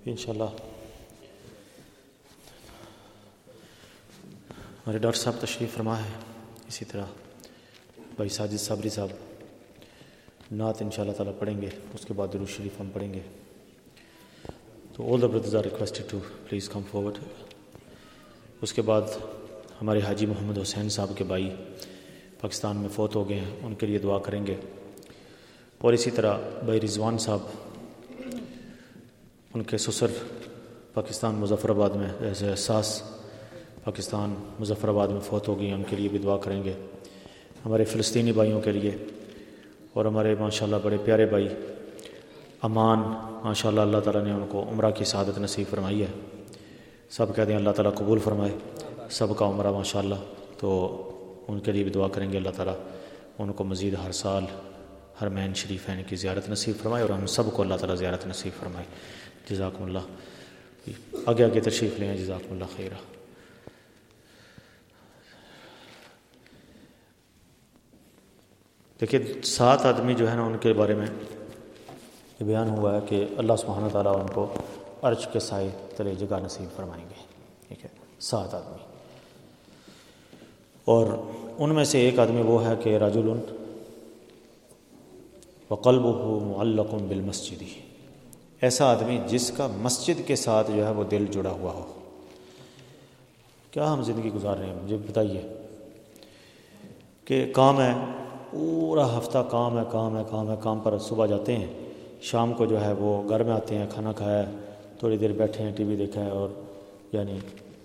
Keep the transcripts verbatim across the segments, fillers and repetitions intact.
انشاءاللہ ہمارے ڈاکٹر صاحب تشریف فرما ہے، اسی طرح بھائی ساجد صابری صاحب نعت انشاءاللہ تعالیٰ پڑھیں گے، اس کے بعد درود شریف ہم پڑھیں گے. تو all the brothers are requested to please come forward. اس کے بعد ہمارے حاجی محمد حسین صاحب کے بھائی پاکستان میں فوت ہو گئے ہیں، ان کے لیے دعا کریں گے. اور اسی طرح بھائی رضوان صاحب، ان کے سسر پاکستان مظفر آباد میں ایسے ساس پاکستان مظفر آباد میں فوت ہو گئی ہیں، ان کے لیے بھی دعا کریں گے. ہمارے فلسطینی بھائیوں کے لیے، اور ہمارے ماشاءاللہ بڑے پیارے بھائی امان، ماشاءاللہ اللہ تعالیٰ نے ان کو عمرہ کی سعادت نصیب فرمائی ہے. سب کہتے ہیں اللہ تعالیٰ قبول فرمائے سب کا عمرہ ماشاءاللہ. تو ان کے لیے بھی دعا کریں گے، اللہ تعالیٰ ان کو مزید ہر سال حرمین شریفین کی زیارت نصیب فرمائے، اور ہم سب کو اللہ تعالیٰ زیارت نصیب فرمائے. جزاکم اللہ. آگے آگے تشریف لیں، جزاکم اللہ خیرہ. دیکھیے سات آدمی جو ہے نا، ان کے بارے میں یہ بیان ہوا ہے کہ اللہ سبحانہ تعالیٰ ان کو عرش کے سائے تلے جگہ نصیب فرمائیں گے. ٹھیک ہے، سات آدمی. اور ان میں سے ایک آدمی وہ ہے کہ رجل وقلبہ معلق بالمسجد، ایسا آدمی جس کا مسجد کے ساتھ جو ہے وہ دل جڑا ہوا ہو. کیا ہم زندگی گزار رہے ہیں مجھے بتائیے، کہ کام ہے پورا ہفتہ، کام ہے کام ہے کام ہے کام پر صبح جاتے ہیں، شام کو جو ہے وہ گھر میں آتے ہیں، کھانا کھایا ہے، تھوڑی دیر بیٹھے ہیں، ٹی وی دیکھا ہے، اور یعنی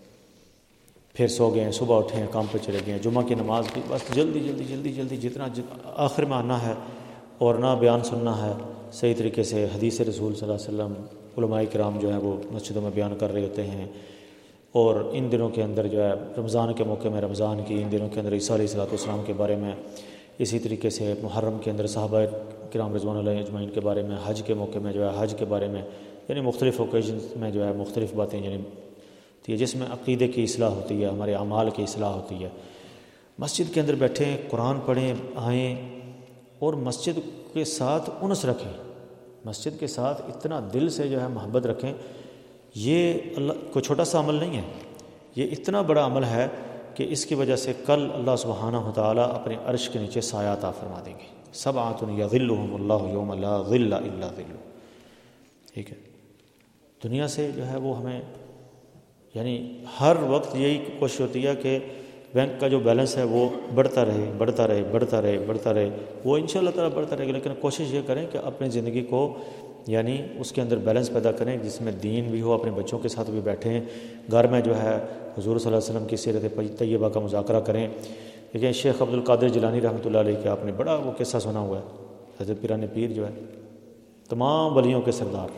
پھر سو گئے ہیں، صبح اٹھے ہیں، کام پہ چلے گئے ہیں، جمعہ کی نماز کی بس جلدی جلدی جلدی جلدی جتنا آخر میں آنا ہے اور نہ بیان سننا ہے صحیح طریقے سے. حدیث رسول صلی اللہ علیہ وسلم علماء کرام جو ہیں وہ مسجدوں میں بیان کر رہے ہوتے ہیں. اور ان دنوں کے اندر جو ہے رمضان کے موقع میں رمضان کی، ان دنوں کے اندر عیسیٰ علیہ الصلوۃ والسلام کے بارے میں، اسی طریقے سے محرم کے اندر صحابہ کرام رضوان اللہ اجمعین کے بارے میں، حج کے موقع میں جو ہے حج کے بارے میں، یعنی مختلف اوکیزنز میں جو ہے مختلف باتیں یعنی جس میں عقیدے کی اصلاح ہوتی ہے، ہمارے اعمال کی اصلاح ہوتی ہے. مسجد کے اندر بیٹھیں، قرآن پڑھیں، آئیں، اور مسجد کے ساتھ انس رکھیں، مسجد کے ساتھ اتنا دل سے جو ہے محبت رکھیں. یہ اللہ کوئی چھوٹا سا عمل نہیں ہے، یہ اتنا بڑا عمل ہے کہ اس کی وجہ سے کل اللہ سبحانہ و تعالیٰ اپنے عرش کے نیچے سایہ عطا فرما دیں گے. سبعۃ یظلھم اللہ یوم لا ظل الا ظلہ. ٹھیک ہے، دنیا سے جو ہے وہ ہمیں یعنی ہر وقت یہی کوشش ہوتی ہے کہ بینک کا جو بیلنس ہے وہ بڑھتا رہے بڑھتا رہے بڑھتا رہے بڑھتا رہے وہ انشاءاللہ تعالیٰ بڑھتا رہے گا. لیکن کوشش یہ کریں کہ اپنی زندگی کو یعنی اس کے اندر بیلنس پیدا کریں، جس میں دین بھی ہو، اپنے بچوں کے ساتھ بھی بیٹھیں، گھر میں جو ہے حضور صلی اللہ علیہ وسلم کی سیرت طیبہ کا مذاکرہ کریں. لیکن شیخ عبد القادر جیلانی رحمۃ اللہ علیہ کے آپ نے بڑا وہ قصہ سنا ہوا ہے. حضرت پیران پیر جو ہے تمام ولیوں کے سردار،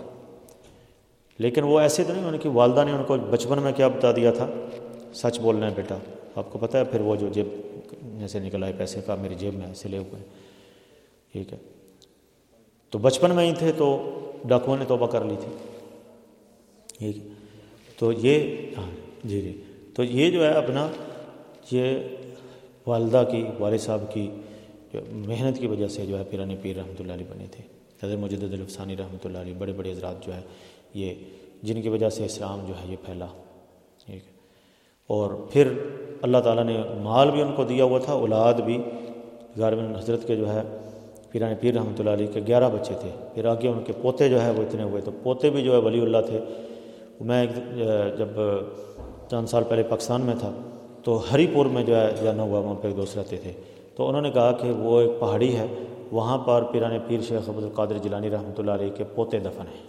لیکن وہ ایسے تو نہیں، ان کی والدہ نے ان کو بچپن میں کیا بتا دیا تھا، سچ بولنا ہے بیٹا. آپ کو پتہ ہے پھر وہ جو جیب میں سے نکل آئے پیسے کا، میری جیب میں ایسے لے ہوئے. ٹھیک ہے، تو بچپن میں ہی تھے تو ڈاکوؤں نے توبہ کر لی تھی. ٹھیک ہے، تو یہ ہاں جی جی تو یہ جو ہے اپنا یہ والدہ کی، والد صاحب کی جو محنت کی وجہ سے جو ہے پیرانی پیر رحمۃ اللہ علیہ بنے تھے. حضرت مجدد الافسانی رحمۃ اللہ علیہ، بڑے بڑے حضرات جو ہے یہ جن کی وجہ سے اسلام جو ہے یہ پھیلا. ٹھیک ہے، اور پھر اللہ تعالیٰ نے مال بھی ان کو دیا ہوا تھا، اولاد بھی. گیارہویں حضرت کے جو ہے پیران پیر رحمۃ اللہ علیہ کے گیارہ بچے تھے، پھر آگے ان کے پوتے جو ہے وہ اتنے ہوئے، تو پوتے بھی جو ہے ولی اللہ تھے. میں جب چند سال پہلے پاکستان میں تھا تو ہری پور میں جو ہے جانا ہوا، وہاں پہ ایک دوست رہتے تھے، تو انہوں نے کہا کہ وہ ایک پہاڑی ہے، وہاں پر پیران پیر شیخ عبد القادر جیلانی رحمۃ اللہ علیہ کے پوتے دفن ہیں.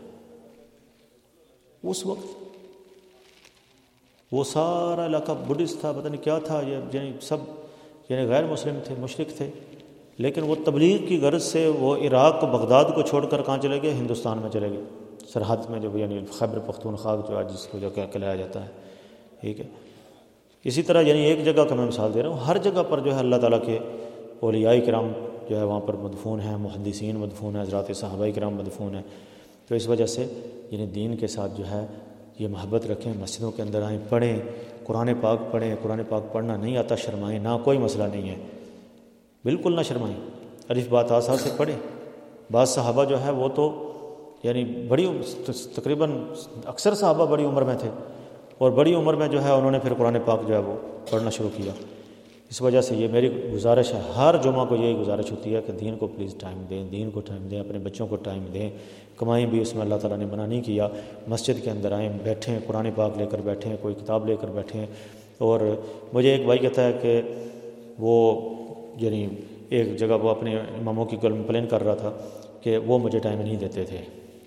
اس وقت وہ سارا علاقہ بدھسٹ تھا، پتہ نہیں کیا تھا، یہ یعنی سب یعنی غیر مسلم تھے، مشرک تھے. لیکن وہ تبلیغ کی غرض سے وہ عراق کو، بغداد کو چھوڑ کر کہاں چلے گئے؟ ہندوستان میں چلے گئے، سرحد میں جو یعنی خیبر پختونخوا جو ہے جس کو جو کہلایا جاتا ہے. ٹھیک ہے، اسی طرح یعنی ایک جگہ کا میں مثال دے رہا ہوں، ہر جگہ پر جو ہے اللہ تعالیٰ کے اولیاء کرام جو ہے وہاں پر مدفون ہیں، محدثین مدفون ہیں، حضرات صحابہ کرام مدفون ہیں. تو اس وجہ سے یعنی دین کے ساتھ جو ہے یہ محبت رکھیں، مسجدوں کے اندر آئیں، پڑھیں، قرآن پاک پڑھیں. قرآن پاک پڑھنا نہیں آتا شرمائیں نہ، کوئی مسئلہ نہیں ہے، بالکل نہ شرمائیں. الف با تا سا سے پڑھیں. بعض صحابہ جو ہے وہ تو یعنی بڑی تقریباً اکثر صحابہ بڑی عمر میں تھے، اور بڑی عمر میں جو ہے انہوں نے پھر قرآن پاک جو ہے وہ پڑھنا شروع کیا۔ اس وجہ سے یہ میری گزارش ہے، ہر جمعہ کو یہی گزارش ہوتی ہے کہ دین کو پلیز ٹائم دیں، دین کو ٹائم دیں، اپنے بچوں کو ٹائم دیں۔ کمائیں بھی اس میں اللہ تعالیٰ نے منع نہیں کیا، مسجد کے اندر آئیں، بیٹھیں، قرآن پاک لے کر بیٹھیں، کوئی کتاب لے کر بیٹھیں۔ اور مجھے ایک بھائی کہتا ہے کہ وہ یعنی ایک جگہ وہ اپنے اماموں کی کمپلین کر رہا تھا کہ وہ مجھے ٹائم نہیں دیتے تھے،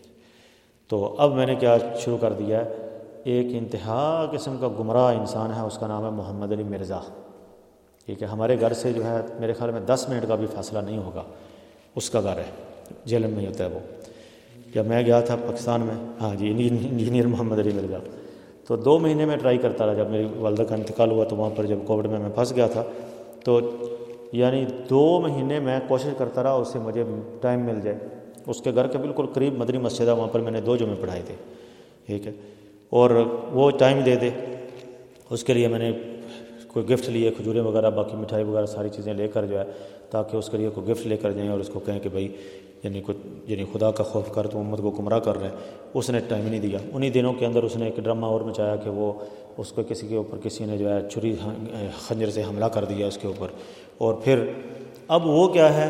تو اب میں نے کیا شروع کر دیا ہے، ایک انتہا قسم کا گمراہ انسان ہے، اس کا نام ہے محمد علی مرزا، ٹھیک ہے، ہمارے گھر سے جو ہے میرے خیال میں دس منٹ کا بھی فاصلہ نہیں ہوگا، اس کا گھر ہے، جیلم میں ہی ہوتا ہے وہ۔ جب میں گیا تھا پاکستان میں، ہاں جی انجینئر محمد علی مرزا، تو دو مہینے میں ٹرائی کرتا رہا۔ جب میری والدہ کا انتقال ہوا تو وہاں پر جب کووڈ میں میں پھنس گیا تھا، تو یعنی دو مہینے میں کوشش کرتا رہا اس سے مجھے ٹائم مل جائے۔ اس کے گھر کے بالکل قریب مدنی مسجد ہے، وہاں پر میں نے دو جمعے پڑھائے تھے، ٹھیک ہے، اور وہ ٹائم دے دے، اس کے لیے میں نے کوئی گفٹ لیے، کھجوریں وغیرہ، باقی مٹھائی وغیرہ ساری چیزیں لے کر جو ہے، تاکہ اس کے لیے کوئی گفٹ لے کر جائیں اور اس کو کہیں کہ بھائی یعنی کچھ یعنی خدا کا خوف کر، تو امت کو گمراہ کر رہے ہیں۔ اس نے ٹائم نہیں دیا۔ انہی دنوں کے اندر اس نے ایک ڈرامہ اور مچایا کہ وہ اس کو کسی کے اوپر کسی نے جو ہے چھری خنجر سے حملہ کر دیا اس کے اوپر، اور پھر اب وہ کیا ہے،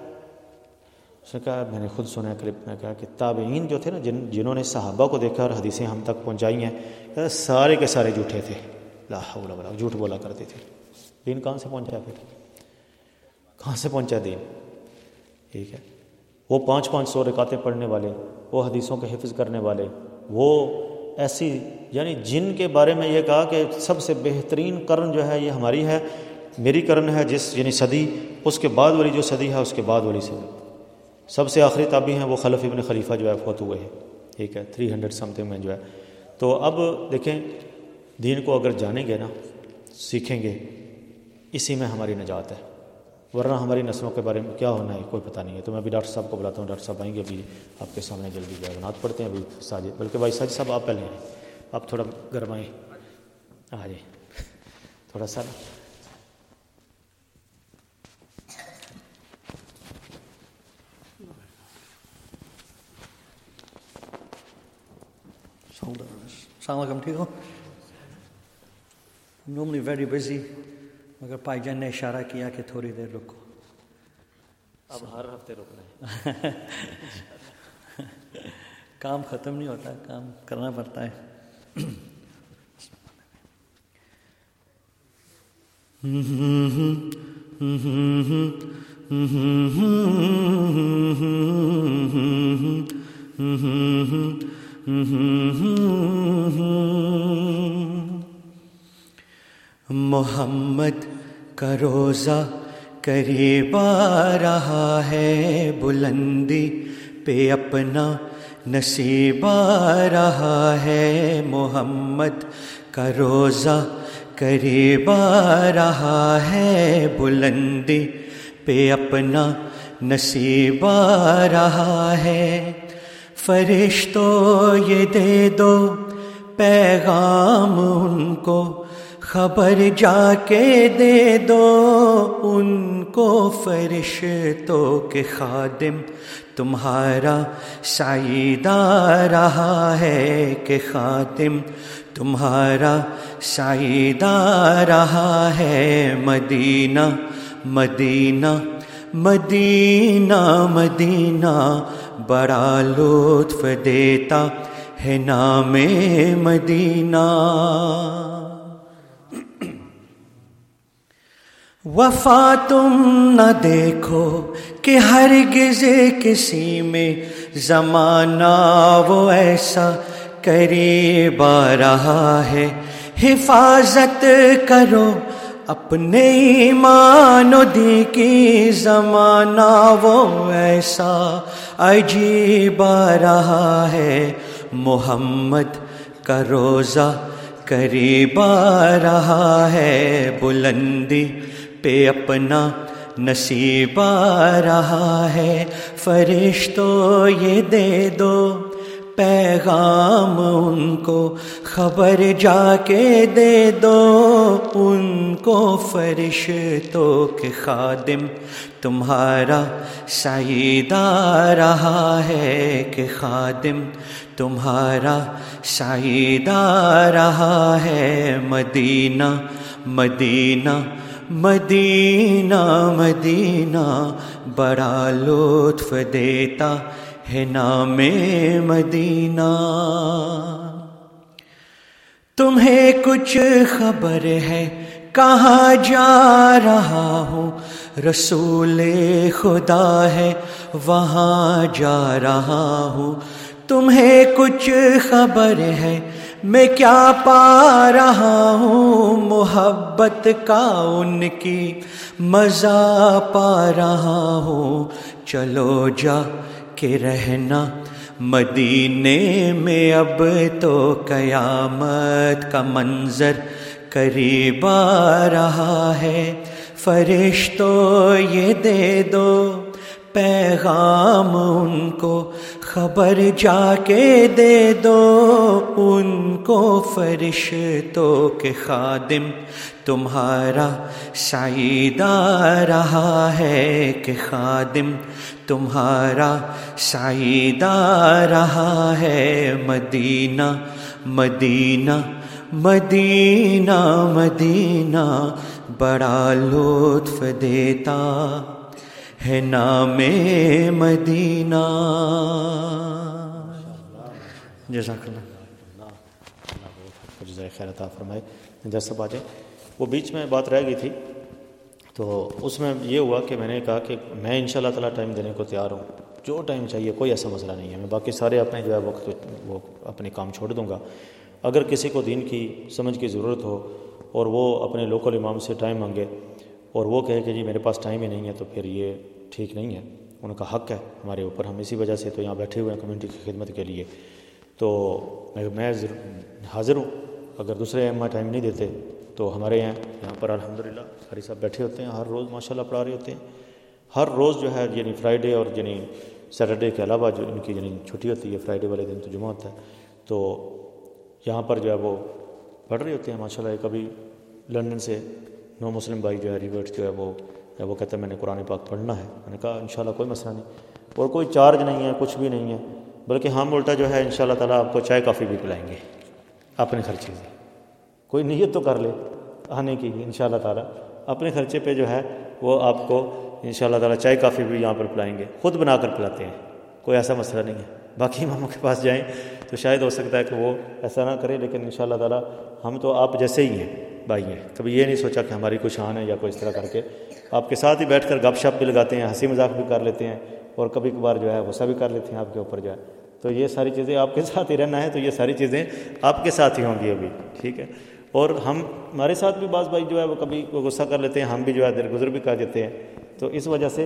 اس نے کہا، میں نے خود سنا ہے کلپ میں، کہا کہ تابعین جو تھے نا، جن جنہوں نے صحابہ کو دیکھا اور حدیثیں ہم تک پہنچائی ہیں، سارے کے سارے جھوٹے تھے، لا حول ولا قوت، جھوٹ بولا کرتے تھے۔ دین کہاں سے پہنچا پھر، کہاں سے پہنچا دین، ٹھیک ہے۔ وہ پانچ پانچ سو رکعتیں پڑھنے والے، وہ حدیثوں کے حفظ کرنے والے، وہ ایسی یعنی جن کے بارے میں یہ کہا کہ سب سے بہترین قرن جو ہے یہ ہماری ہے، میری قرن ہے، جس یعنی صدی، اس کے بعد والی جو صدی ہے اس کے بعد والی صدی، سب سے آخری تابعی ہیں وہ خلف ابن خلیفہ جو ہے فوت ہوئے ہیں، ٹھیک ہے، تھری ہنڈریڈ سم تھنگ میں جو ہے۔ تو اب دیکھیں، دین کو اگر جانیں گے نا، سیکھیں گے، اسی میں ہماری نجات ہے، ورنہ ہماری نسلوں کے بارے میں کیا ہونا ہے کوئی پتہ نہیں ہے۔ تو میں ابھی ڈاکٹر صاحب کو بلاتا ہوں، ڈاکٹر صاحب آئیں گے ابھی آپ کے سامنے، جلدی جو ہے نعت پڑھتے ہیں ابھی ساجد، بلکہ بھائی ساجد صاحب آپ پہلے ہیں، آپ تھوڑا گرمائیں، آ جائیں تھوڑا سا۔ السلام علیکم، ٹھیک ہو؟ نارملی ویری بزی، مگر بھائی جان نے اشارہ کیا کہ تھوڑی دیر رکو، اب ہر ہفتے رکنا ہے۔ کام ختم نہیں ہوتا، کام کرنا پڑتا ہے۔ محمد کا روزہ قریب آ رہا ہے، بلندی پہ اپنا نصیب آ رہا ہے۔ محمد کا روزہ قریب آ رہا ہے، بلندی پہ اپنا نصیب آ رہا ہے۔ فرشتوں یہ دے دو پیغام ان کو، خبر جا کے دے دو ان کو، فرشتوں کے خادم تمہارا سعید آ رہا ہے، کہ خادم تمہارا سعید آ رہا ہے۔ مدینہ مدینہ مدینہ مدینہ بڑا لطف دیتا ہے نام مدینہ۔ وفا تم نہ دیکھو کہ ہرگز کسی میں، زمانہ وہ ایسا قریب آ رہا ہے۔ حفاظت کرو اپنے ایمان و دین کی، زمانہ وہ ایسا عجیب آ رہا ہے۔ محمد کا روزہ قریب آ رہا ہے، بلندی پہ اپنا نصیب آ رہا ہے۔ فرشتوں یہ دے دو پیغام ان کو خبر جا کے دے دو ان کو فرشتوں کے خادم تمہارا سعید آ رہا ہے کہ خادم تمہارا سعید آ رہا ہے مدینہ مدینہ مدینہ مدینہ بڑا لطف دیتا ہے نام مدینہ تمہیں کچھ خبر ہے کہاں جا رہا ہوں رسول خدا ہے وہاں جا رہا ہوں تمہیں کچھ خبر ہے میں کیا پا رہا ہوں محبت کا ان کی مزہ پا رہا ہوں چلو جا کے رہنا مدینے میں اب تو قیامت کا منظر قریب آ رہا ہے فرشتوں یہ دے دو پیغام ان کو خبر جا کے دے دو ان کو فرشتوں کے خادم تمہارا سعید آ رہا ہے کہ خادم تمہارا سعید آ رہا ہے مدینہ مدینہ مدینہ مدینہ بڑا لطف دیتا ہے نام مدینہ جزاک اللہ جزائے خیر عطا فرمائے جیسا صاحب آ جائیں وہ بیچ میں بات رہ گئی تھی تو اس میں یہ ہوا کہ میں نے کہا کہ میں ان شاء اللہ تعالیٰ ٹائم دینے کو تیار ہوں جو ٹائم چاہیے کوئی ایسا مسئلہ نہیں ہے میں باقی سارے اپنے جو ہے وقت وہ اپنے کام چھوڑ دوں گا اگر کسی کو دین کی سمجھ کی ضرورت ہو اور وہ اپنے لوکل امام سے ٹائم مانگے اور وہ کہے کہ جی میرے پاس ٹائم ہی نہیں ہے تو پھر یہ ٹھیک نہیں ہے ان کا حق ہے ہمارے اوپر ہم اسی وجہ سے تو یہاں بیٹھے ہوئے ہیں کمیونٹی کی خدمت کے لیے تو میں حاضر ہوں اگر دوسرے اما ٹائم نہیں دیتے تو ہمارے یہاں یہاں پر الحمدللہ قاری صاحب بیٹھے ہوتے ہیں ہر روز ماشاءاللہ پڑھا رہے ہوتے ہیں ہر روز جو ہے یعنی فرائیڈے اور یعنی سیٹرڈے کے علاوہ جو ان کی یعنی چھٹی ہوتی ہے فرائیڈے والے دن تو جمعہ ہوتا ہے تو یہاں پر جو ہے وہ پڑھ رہے ہوتے ہیں ماشاءاللہ کبھی لندن سے نو مسلم بھائی جو ہے ریورٹ جو ہے وہ وہ کہتے ہیں میں نے قرآن پاک پڑھنا ہے میں نے کہا انشاءاللہ کوئی مسئلہ نہیں اور کوئی چارج نہیں ہے کچھ بھی نہیں ہے بلکہ ہم الٹا جو ہے انشاءاللہ تعالیٰ آپ کو چائے کافی بھی پلائیں گے اپنے خرچے سے کوئی نیت تو کر لے آنے کی انشاءاللہ تعالیٰ اپنے خرچے پہ جو ہے وہ آپ کو انشاءاللہ تعالیٰ چائے کافی بھی یہاں پر پلائیں گے خود بنا کر پلاتے ہیں کوئی ایسا مسئلہ نہیں ہے باقی اماموں کے پاس جائیں تو شاید ہو سکتا ہے کہ وہ ایسا نہ کرے لیکن انشاءاللہ تعالیٰ ہم تو آپ جیسے ہی ہیں بھائی ہیں کبھی یہ نہیں سوچا کہ ہماری کوئی شان ہے یا کوئی اس طرح کر کے آپ کے ساتھ ہی بیٹھ کر گپ شپ بھی لگاتے ہیں ہنسی مذاق بھی کر لیتے ہیں اور کبھی کبھار جو ہے غصہ بھی کر لیتے ہیں آپ کے اوپر جو ہے تو یہ ساری چیزیں آپ کے ساتھ ہی رہنا ہے تو یہ ساری چیزیں آپ کے ساتھ ہی ہوں گی ابھی ٹھیک ہے اور ہم ہمارے ساتھ بھی بعض بھائی جو ہے وہ کبھی غصہ کر لیتے ہیں ہم بھی جو ہے درگزر بھی کر دیتے ہیں تو اس وجہ سے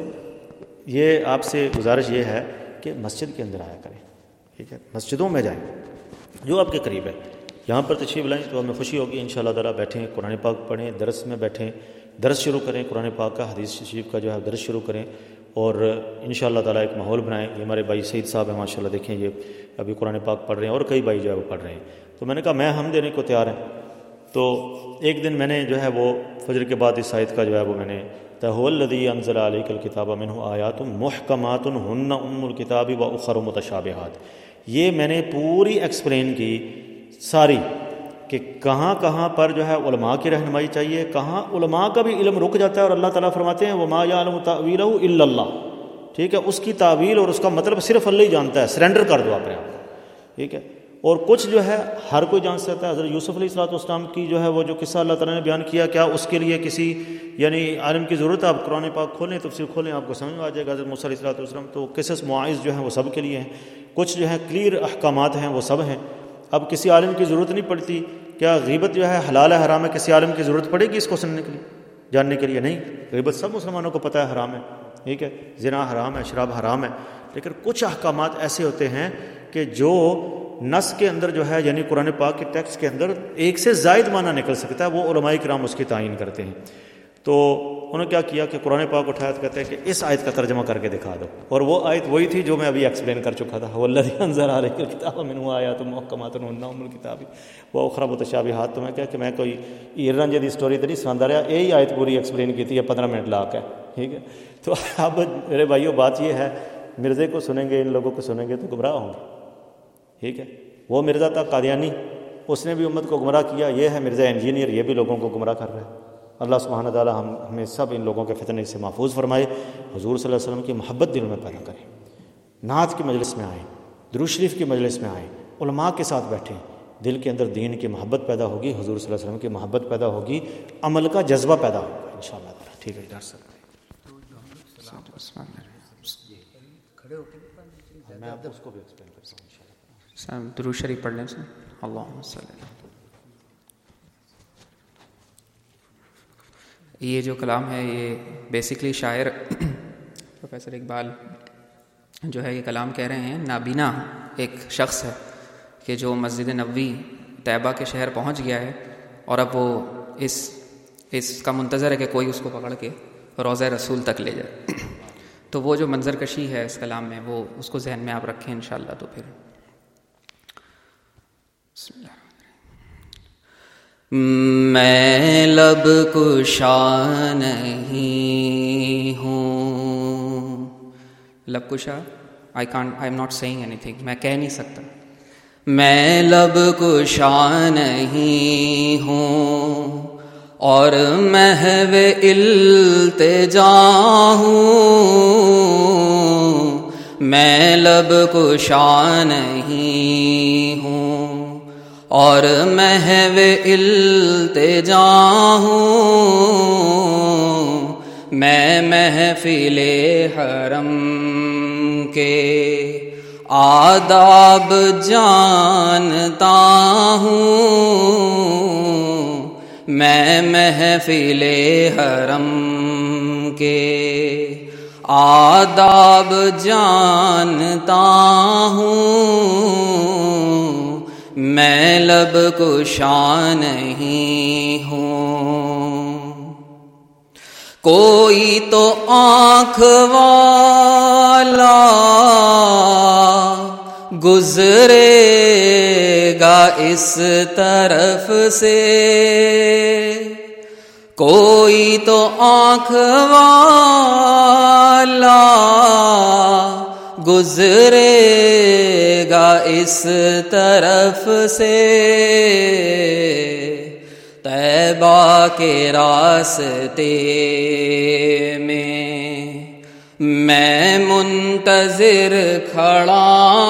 یہ آپ سے گزارش یہ ہے کہ مسجد کے اندر آیا کریں ٹھیک ہے مسجدوں میں جائیں جو آپ کے قریب ہے یہاں پر تشریف لائیں تو ہمیں خوشی ہوگی ان شاء اللہ تعالیٰ بیٹھیں قرآن پاک پڑھیں درس میں بیٹھیں درس شروع کریں قرآن پاک کا حدیث شریف کا جو ہے درس شروع کریں اور ان شاء اللہ تعالیٰ ایک ماحول بنائیں یہ ہمارے بھائی سعید صاحب ہیں ماشاء اللہ دیکھیں یہ ابھی قرآن پاک پڑھ رہے ہیں اور کئی بھائی جو ہے وہ پڑھ رہے ہیں تو میں نے کہا میں ہم دینے کو تیار ہیں تو ایک دن میں نے جو ہے وہ فجر کے بعد اس آیت کا جو ہے وہ میں نے تَهُوَ الَّذِي أَنزَلَ عَلَيْكَ الْكِتَابَ مِنْهُ آيَاتٌ مُحْكَمَاتٌ هُنَّ أُمُّ الْكِتَابِ وَأُخَرُ مُتَشَابِهَاتٌ یہ میں نے پوری ایکسپلین کی ساری کہ کہاں کہاں پر جو ہے علماء کی رہنمائی چاہیے کہاں علماء کا بھی علم رک جاتا ہے اور اللہ تعالیٰ فرماتے ہیں وَمَا يَعْلَمُ تَأْوِيلَهُ إِلَّا اللَّهُ ٹھیک ہے اس کی تعویل اور اس کا مطلب صرف اللہ ہی جانتا ہے سرنڈر کر دو اپنے آپ کو ٹھیک ہے اور کچھ جو ہے ہر کوئی جان سکتا ہے حضرت یوسف علیہ الصلوۃ والسلام کی جو ہے وہ جو قصہ اللہ تعالیٰ نے بیان کیا کیا اس کے لیے کسی یعنی عالم کی ضرورت ہے آپ قرآن پاک کھولیں تفسیر کھولیں آپ کو سمجھ میں آ جائے گا حضرت موسیٰ علیہ الصلوۃ والسلام تو قصص مواعظ جو ہیں وہ سب کے لیے ہیں کچھ جو ہے کلیئر احکامات ہیں وہ سب ہیں اب کسی عالم کی ضرورت نہیں پڑتی کیا غیبت جو ہے حلال ہے حرام ہے کسی عالم کی ضرورت پڑے گی اس کو سننے کے لیے جاننے کے لیے نہیں غیبت سب مسلمانوں کو پتہ ہے حرام ہے ٹھیک ہے زنا حرام ہے شراب حرام ہے لیکن کچھ احکامات ایسے ہوتے ہیں کہ جو نص کے اندر جو ہے یعنی قرآن پاک کے ٹیکسٹ کے اندر ایک سے زائد معنی نکل سکتا ہے وہ علماء کرام اس کی تعین کرتے ہیں تو انہوں نے کیا کیا کہ قرآن پاک اٹھایا تو کہتے ہیں کہ اس آیت کا ترجمہ کر کے دکھا دو، اور وہ آیت وہی تھی جو میں ابھی ایکسپلین کر چکا تھا، والذی انزل علیک الکتاب منہ آیات محکمات ہن ام الکتاب واخری متشابہات۔ تو میں کیا کہ میں کوئی ایران جی اسٹوری تو نہیں سناتا رہا، یہی آیت پوری ایکسپلین کی تھی، پندرہ منٹ لا کے، ٹھیک ہے۔ تو اب میرے بھائیوں بات یہ ہے، مرزے کو سنیں گے، ان لوگوں کو سنیں گے تو گمراہ ہوں گے، ٹھیک ہے۔ وہ مرزا تھا قادیانی، اس نے بھی امت کو گمراہ کیا، یہ ہے مرزا انجینئر، یہ بھی لوگوں کو گمراہ کر رہا ہے۔ اللہ سبحانہ تعالیٰ ہم ہمیں سب ان لوگوں کے فتنے سے محفوظ فرمائے، حضور صلی اللہ علیہ وسلم کی محبت دلوں میں پیدا کریں، نعت کی مجلس میں آئیں، درود شریف کی مجلس میں آئیں، علماء کے ساتھ بیٹھیں، دل کے اندر دین کی محبت پیدا ہوگی، حضور صلی اللہ علیہ وسلم کی محبت پیدا ہوگی، عمل کا جذبہ پیدا ہوگا انشاءاللہ تعالیٰ۔ ٹھیک ہے ڈاکٹر صاحب، میں آپ اس کو بھی ایکسپلین کرتا ہوں انشاءاللہ۔ درود شریف پڑھ لیں سر، اللہم صلی اللہ۔ یہ جو کلام ہے یہ بیسکلی شاعر پروفیسر اقبال جو ہے یہ کلام کہہ رہے ہیں، نابینا ایک شخص ہے کہ جو مسجد نبوی طیبہ کے شہر پہنچ گیا ہے، اور اب وہ اس اس کا منتظر ہے کہ کوئی اس کو پکڑ کے روضہ رسول تک لے جائے۔ تو وہ جو منظر کشی ہے اس کلام میں، وہ اس کو ذہن میں آپ رکھیں انشاءاللہ۔ تو پھر بسم اللہ، میں لب کشا نہیں ہوں، لب کشا I can't I am not seeing anything, میں کہہ نہیں سکتا، میں لب کشا نہیں ہوں اور محو التجا ہوں، میں لب کشا نہیں ہوں اور محو التجا ہوں، میں محفل حرم کے آداب جانتا ہوں، میں محفل حرم کے آداب جانتا ہوں، میں لب کشا نہیں ہوں۔ کوئی تو آنکھ والا گزرے گا اس طرف سے، کوئی تو آنکھ والا گزرے گا اس طرف سے، طیبہ کے راستے میں میں منتظر کھڑا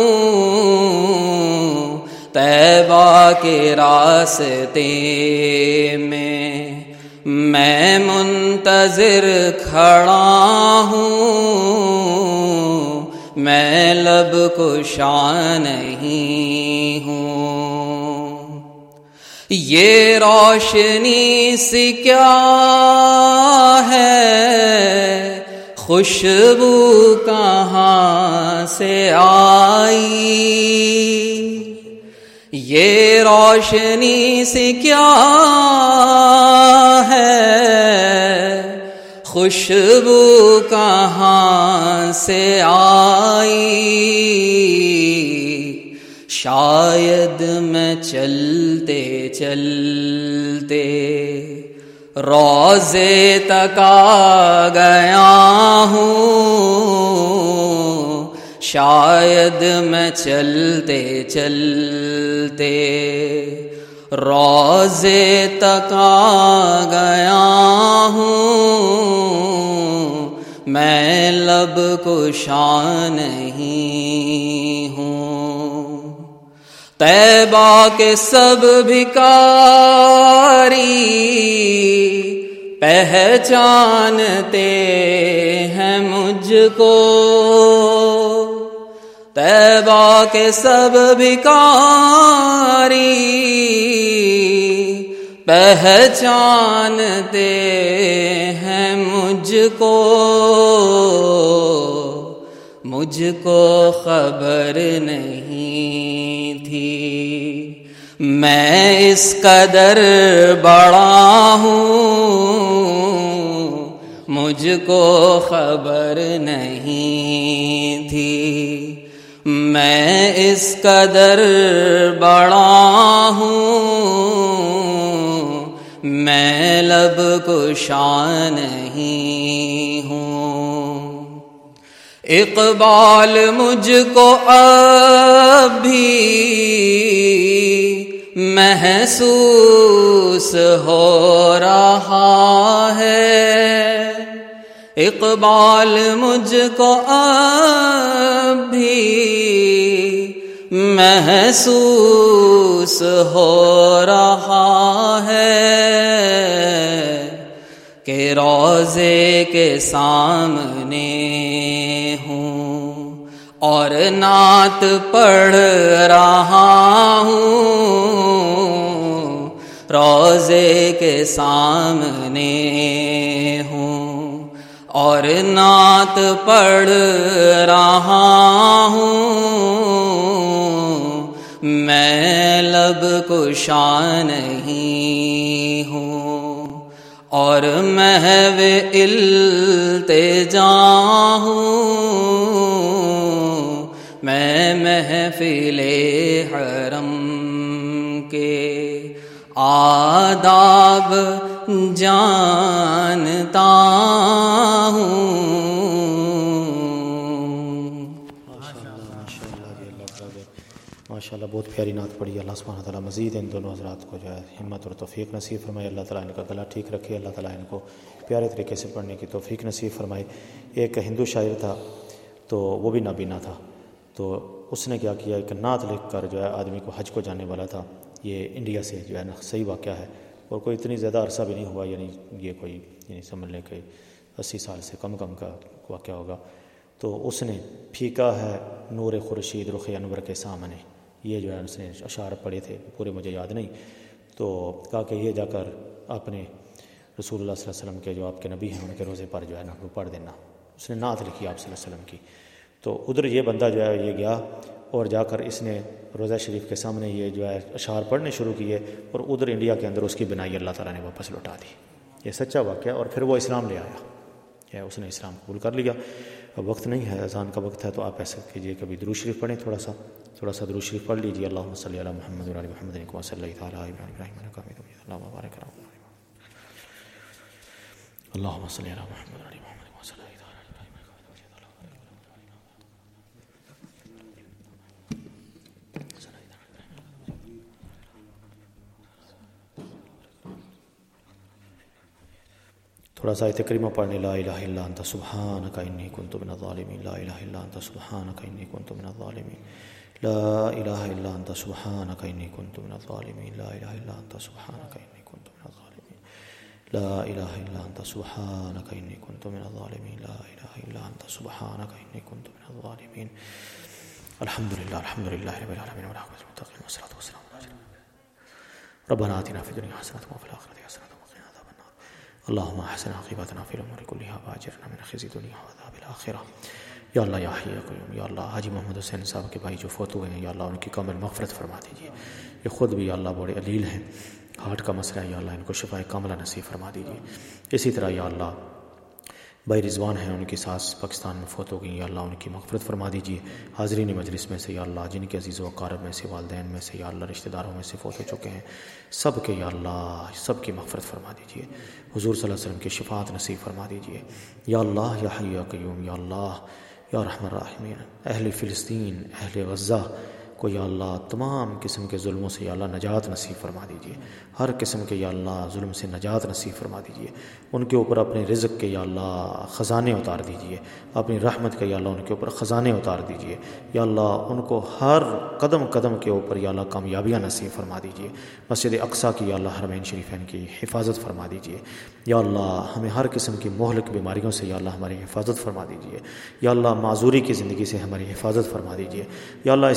ہوں، طیبہ کے راستے میں میں منتظر کھڑا ہوں، میں لب کشا نہیں ہوں۔ یہ روشنی سی کیا ہے، خوشبو کہاں سے آئی، یہ روشنی سی کیا ہے، خوشبو کہاں سے آئی، شاید میں چلتے چلتے روضے تک آ گیا ہوں، شاید میں چلتے چلتے روضے تک آ گیا ہوں، میں لب کشا نہیں ہوں۔ طیبہ کے سب بھکاری پہچانتے ہیں مجھ کو، طیبہ کے سب بھکاری پہچانتے ہیں مجھ کو، مجھ کو خبر نہیں تھی میں اس قدر بڑا ہوں، مجھ کو خبر نہیں تھی میں اس قدر بڑا ہوں، میں لب کشا نہیں ہوں۔ اقبال مجھ کو اب بھی محسوس ہو رہا ہے، اقبال مجھ کو اب بھی محسوس ہو رہا ہے کہ روضے کے سامنے ہوں اور نعت پڑھ رہا ہوں، روضے کے سامنے ہوں اور نعت پڑھ رہا ہوں، میں لب کشا نہیں ہوں اور محو التجا ہوں، میں محفل حرم کے آداب جانتا ہوں۔ ماشاء اللہ بہت پیاری نعت پڑھی، اللہ سبحانہ تعالیٰ مزید ان دونوں حضرات کو جو ہے ہمت اور توفیق نصیب فرمائے، اللہ تعالیٰ ان کا گلا ٹھیک رکھے، اللہ تعالیٰ ان کو پیارے طریقے سے پڑھنے کی توفیق نصیب فرمائے۔ ایک ہندو شاعر تھا تو وہ بھی نابینا تھا، تو اس نے کیا کیا، ایک نعت لکھ کر جو ہے آدمی کو حج کو جانے والا تھا، یہ انڈیا سے جو ہے نا صحیح واقعہ ہے، اور کوئی اتنی زیادہ عرصہ بھی نہیں ہوا، یعنی یہ کوئی یعنی سمجھ لیں کہ اسی سال سے کم کم کا واقعہ ہوگا۔ تو اس نے پھیکا ہے نور خورشید رخ انور کے سامنے، یہ جو ہے اس نے اشعار پڑھے تھے، پورے مجھے یاد نہیں، تو کہا کہ یہ جا کر اپنے رسول اللہ صلی اللہ علیہ وسلم کے جو آپ کے نبی ہیں ان کے روزے پر جو ہے نا وہ پڑھ دینا۔ اس نے نعت لکھی آپ صلی اللہ علیہ وسلم کی، تو ادھر یہ بندہ جو ہے یہ گیا اور جا کر اس نے روزہ شریف کے سامنے یہ جو ہے اشعار پڑھنے شروع کیے، اور ادھر انڈیا کے اندر اس کی بنائی اللہ تعالیٰ نے واپس لوٹا دی۔ یہ سچا واقعہ، اور پھر وہ اسلام لے آیا، ہے اس نے اسلام قبول کر لیا۔ اب وقت نہیں ہے، اذان کا وقت ہے، تو آپ ایسا کیجیے کبھی درود شریف پڑھیں، تھوڑا سا تھوڑا سا درود شریف پڑھ لیجیے۔ اللہم صلی علی محمد و علی محمد کما صلیت علی ابراہیم انک حمید مجید، اللہم بارک علی محمد، اللہم صلی علی محمد و علی محمد کما صلیت علی ابراہیم انک حمید مجید۔ تھوڑا سا آیت کریمہ پڑھنے، لا الہ الا انت سبحانک انی کنت من الظالمین، لا الہ الا انت سبحانک انی کنت من الظالمین، لا الہ الا انت سبحانک انی کنت من الظالمین، لا الہ الا انت سبحانک انی کنت من الظالمین، لا الہ الا انت سبحانک انی کنت من الظالمین، لا الہ الا انت سبحانک انی کنت من الظالمین۔ الحمدللہ الحمدللہ رب العالمین والعاقبۃ للمتقین والصلاۃ والسلام علی رسول اللہ۔ ربنا آتنا فی الدنیا حسنۃ وفی الآخرۃ حسنۃ وقنا عذاب النار، اللهم احسن عاقبتنا في الامور كلها واجرنا من خزي الدنيا وعذاب الاخره۔ یا اللہ یا حی یا قیوم، یا اللہ حاجی محمد حسین صاحب کے بھائی جو فوت ہوئے ہیں، یا اللہ ان کی کامل مغفرت فرما دیجیے۔ یہ خود بھی یا اللہ بڑے علیل ہیں، ہارٹ کا مسئلہ ہے، یا اللہ ان کو شفائے کاملہ نصیب فرما دیجیے۔ اسی طرح یا اللہ بھائی رضوان ہیں، ان کی ساس پاکستان میں فوت ہو گئی، یا اللہ ان کی مغفرت فرما دیجیے۔ حاضرین مجلس میں سے یا اللہ جن کے عزیز و اقارب میں سے، والدین میں سے یا اللہ رشتہ داروں میں سے فوت ہو چکے ہیں، سب کے یا اللہ سب کی مغفرت فرما دیجیے۔ حضور صلی اللہ علیہ وسلم کی شفاعت نصیب فرما دیجیے۔ یا اللہ یا حی یا قیوم، یا اللہ یا رحم الراحمین، اہل فلسطین، اہل غزہ کو یا اللہ تمام قسم کے ظلموں سے یا اللہ نجات نصیب فرما دیجیے، ہر قسم کے یا اللہ ظلم سے نجات نصیب فرما دیجیے۔ ان کے اوپر اپنے رزق کے یا اللہ خزانے اتار دیجیے، اپنی رحمت کے یا اللہ ان کے اوپر خزانے اتار دیجیے۔ یا اللہ ان کو ہر قدم قدم کے اوپر یا اللہ کامیابیاں نصیب فرما دیجیے۔ مسجد اقصیٰ کی یا اللہ حرمین شریفین کی حفاظت فرما دیجیے۔ یا اللہ ہمیں ہر قسم کی مہلک بیماریوں سے یا اللہ ہماری حفاظت فرما دیجیے۔ یا اللہ معذوری کی زندگی سے ہماری حفاظت فرما دیجیے۔ یا اللہ اسی طریقے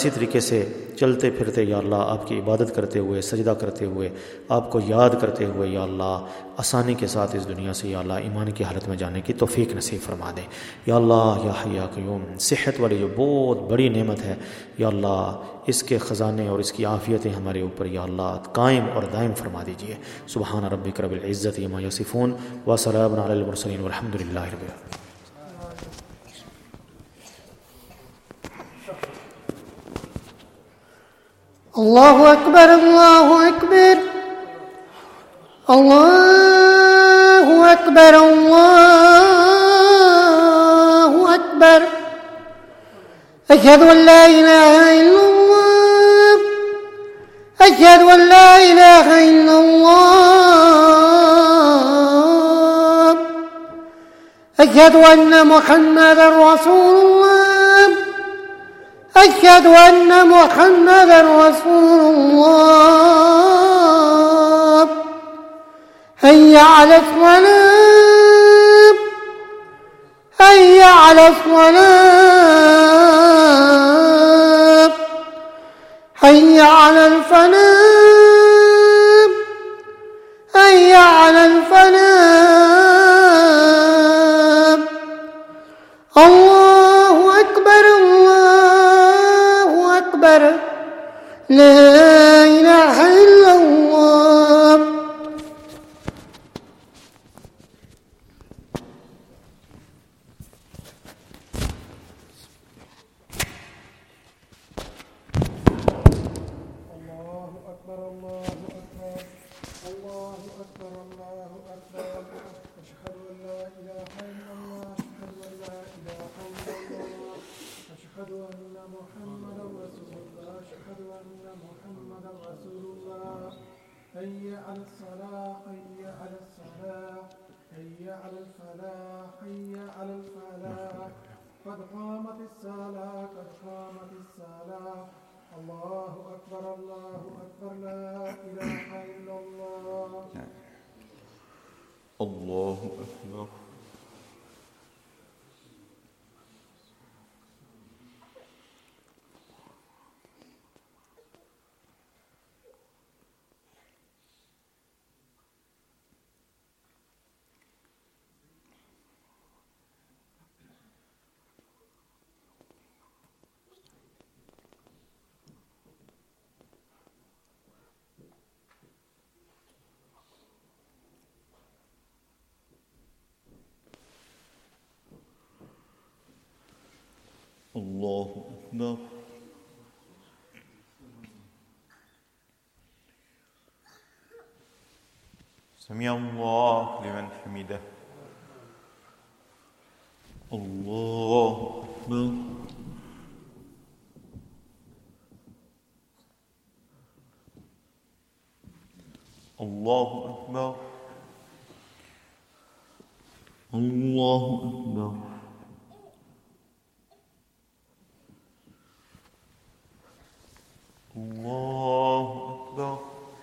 से चलते फिरते या अल्लाह आपकी इबादत करते हुए, सजदा करते हुए, आपको याद करते हुए या अल्लाह आसानी के साथ इस दुनिया से या अल्लाह ईमान की हालत में जाने की तौफीक नसीब फरमा दें। या अल्लाह या हय्य या क़य्यूम, सेहत वाली जो बहुत बड़ी नेमत है या अल्लाह, इसके ख़जाने और इसकी आफ़ियतें हमारे ऊपर या अल्लाह कायम और दायम फरमा दीजिए। सुबहान रब्बिक रब्बिल इज़्ज़ति अम्मा यसिफ़ून व सलामुन अलल मुरसलीन वल्हम्दुलिल्लाहि रब्बिल आलमीन। अल्लाहु अकबर, अल्लाहु अकबर, अल्लाहु अकबर, अल्लाहु अकबर। अशहदु अन ला इलाहा इल्लल्लाह, अशहदु अन ला इलाहा इल्लल्लाह, अशहदु अन्न मुहम्मदर रसूलुल्लाह, अशहदु अन्न मुहम्मदर रसूलुल्लाह। हय्य अला सलाह, हय्य अला सलाह, हय्य अला फलाह, हय्य अला फलाह। अल्लाहु अकबर, अल्लाहु अकबर, ला इलाहा इल्लल्लाह। حي على الصلاة، حي على الصلاة، حي على الفلاح، حي على الفلاح. قد قامت الصلاة، قد قامت الصلاة. الله أكبر، الله أكبر، لا إله إلا الله. الله أكبر. الله أكبر. سمع الله لمن حمده. الله أكبر. الله أكبر. الله أكبر. الله أكبر.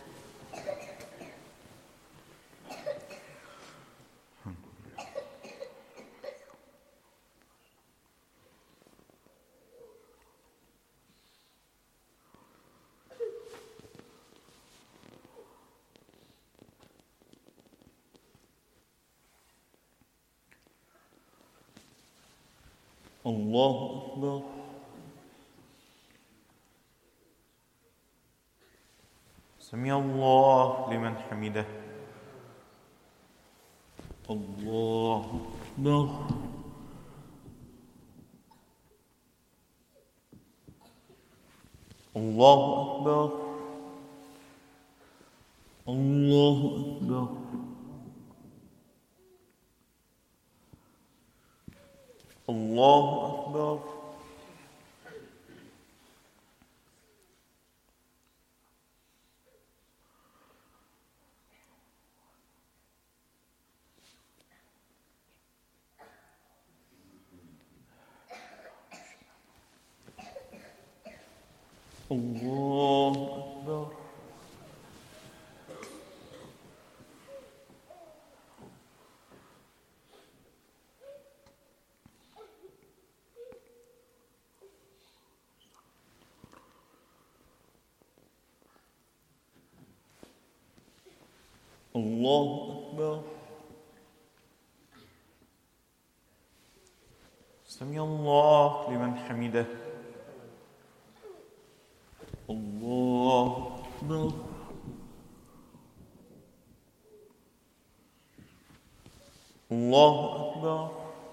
الله أكبر. سمع الله لمن حمده. الله أكبر. الله أكبر. الله أكبر. الله أكبر. الله أكبر. الله أكبر سمع الله لمن حمده الله أكبر الله أكبر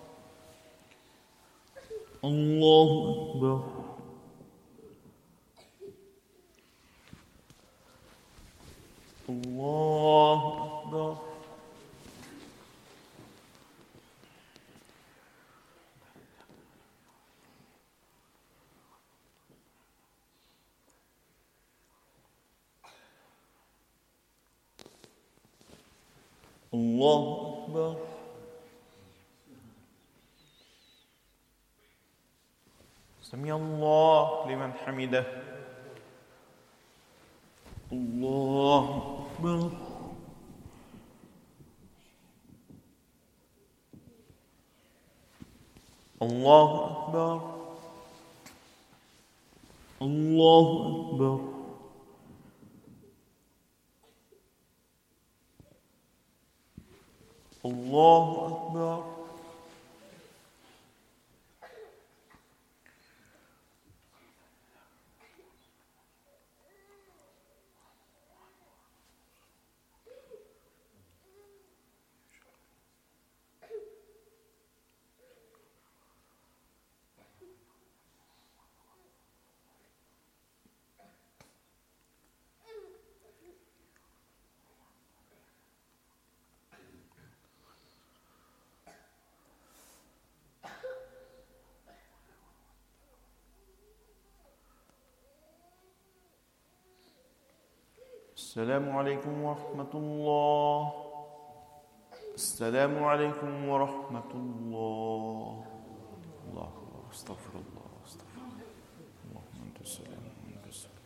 الله أكبر الله أكبر الله أكبر سمع الله لمن حمده الله أكبر الله أكبر الله أكبر الله أكبر السلام عليكم ورحمة الله السلام عليكم ورحمة الله الله أكبر استغفر الله استغفر الله اللهم أنت السلام ومنك السلام